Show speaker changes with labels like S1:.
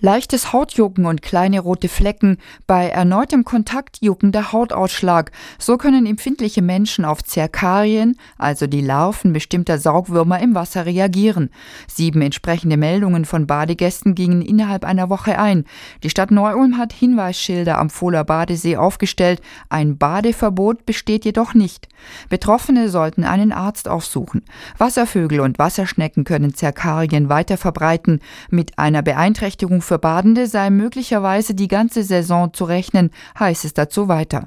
S1: Leichtes Hautjucken und kleine rote Flecken, bei erneutem Kontakt juckender Hautausschlag. So können empfindliche Menschen auf Zerkarien, also die Larven bestimmter Saugwürmer im Wasser, reagieren. 7 entsprechende Meldungen von Badegästen gingen innerhalb einer Woche ein. Die Stadt Neu-Ulm hat Hinweisschilder am Fohler Badesee aufgestellt. Ein Badeverbot besteht jedoch nicht. Betroffene sollten einen Arzt aufsuchen. Wasservögel und Wasserschnecken können Zerkarien weiter verbreiten. Mit einer Beeinträchtigung für Badende sei möglicherweise die ganze Saison zu rechnen, heißt es dazu weiter.